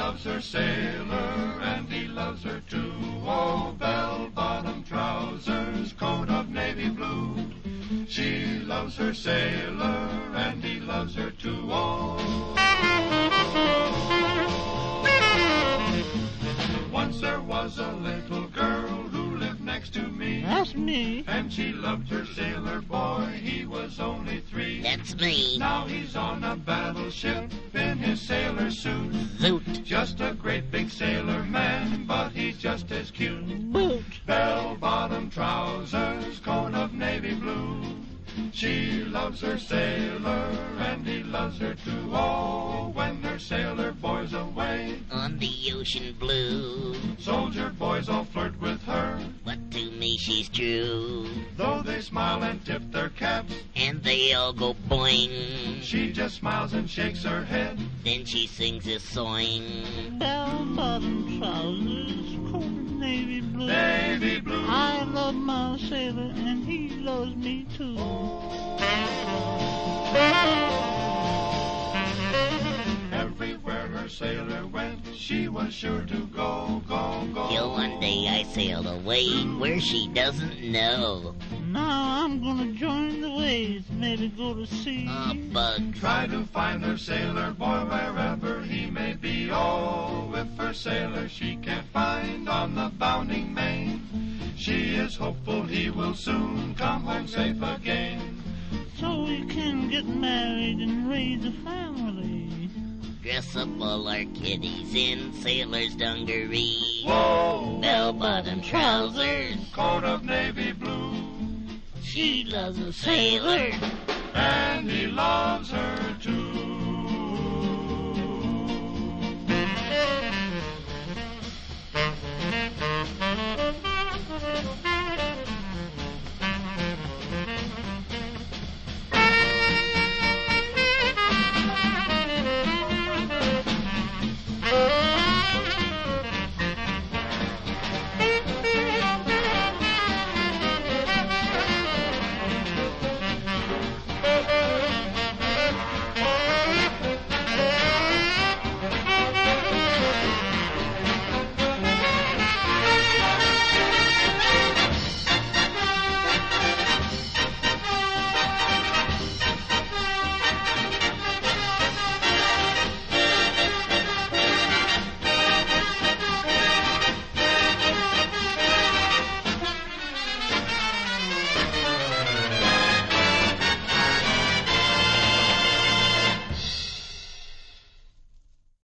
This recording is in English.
loves her sailor, and he loves her too. Oh, bell-bottom trousers, coat of navy blue. She loves her sailor, and he loves her too. Oh. Once there was a little girl who lived next to me. That's me. And she loved her sailor boy, he was only 3. That's me. Now he's on a battleship in his sailor suit. Zoot. Just a great big sailor man, but he's just as cute. Boot. Bell-bottom trousers, coat of navy blue. She loves her sailor, and he loves her too. Oh, when their sailor boy's away On the ocean blue. soldier boys all flirt with her, But to me she's true. though they smile and tip their caps. And they all go boing. She just smiles and shakes her head. Then she sings a song. Bell-bottom trousers, coat of navy blue. Navy blue. I love my sailor, and he loves me too. Everywhere her sailor went, she was sure to go, go, go. Till one day I sailed away where she doesn't know. Now I'm gonna join the waves, maybe go to sea. Bug. Try to find her sailor boy wherever he may be. Oh, if her sailor she can't find on the bounding main, she is hopeful he will soon come home safe again. So we can get married and raise a family. Dress up all our kiddies in sailor's dungaree. Whoa! Bell-bottom trousers. Coat of navy blue. She loves a sailor. And he loves her